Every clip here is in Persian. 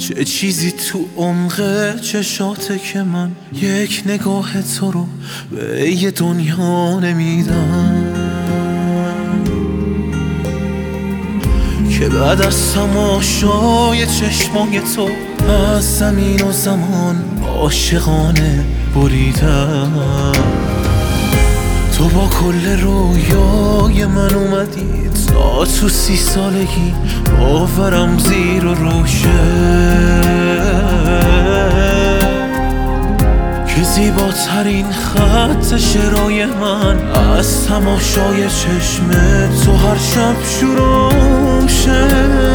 چه چیزی تو عمق چشاته که من یک نگاه تو رو به یه دنیا نمیدم، که بعد از تماشای چشمای تو از زمین و زمان عاشقانه بریدم. تو با کل رویای من اومدی تا تو 30 سالگی باورم زیر و روشه، که زیباترین خط شعرهای من از تماشای چشم تو هر شب شروشه.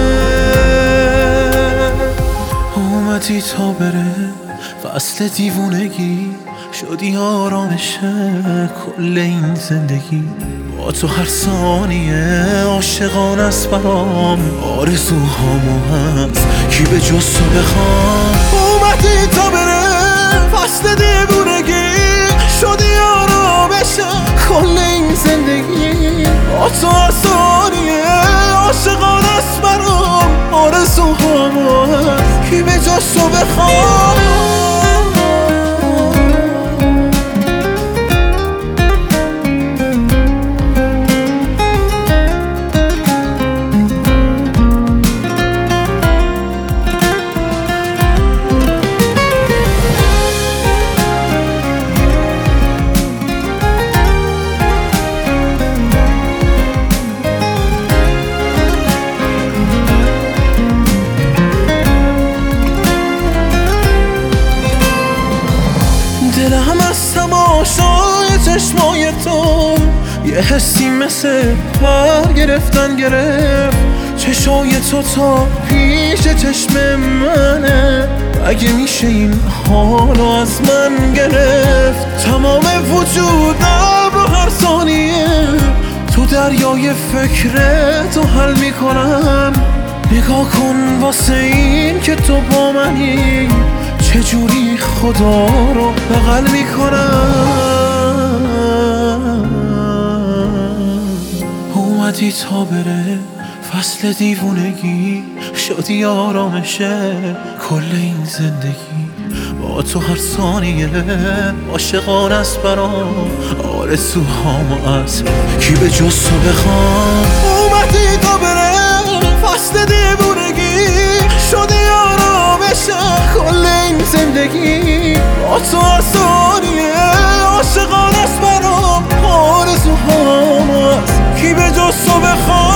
اومدی تا بره فصل دیوونگی، شدی آرامش کل این زندگی. با تو هر ثانیه عاشقانه است برام، آرزوهامو هست کی به جز تو بخوام. اومدی تا بره فصل دیوونگی، شدی آرامش کل این زندگی. با تو هر ثانیه عاشقانه است برام، آرزوهامو هست کی به جز تو بخوام. دلم از تماشای چشمای تو یه حسی مثل پر گرفتن گرفت. چشای تو تا پیش چشم منه، اگه میشه این حالو از من گرفت. تمام وجودم رو هر ثانیه تو دریای فکرتو حل میکنم. نگاه کن واسه این که تو با منی، چجوری خدا رو بغل میکنم. اومدی تا بره فصل دیوونگی، شدی آرامش کل این زندگی. با تو هر ثانیه عاشقانه است برام، آرزوهامو از کی به جز تو بخوام. اومدی تا بره فصل دیوونگی، شدی آرامش کل این زندگی. با تو هر ثانیه عاشقانه است برام، آرزوهامو از کی به جز تو بخوام.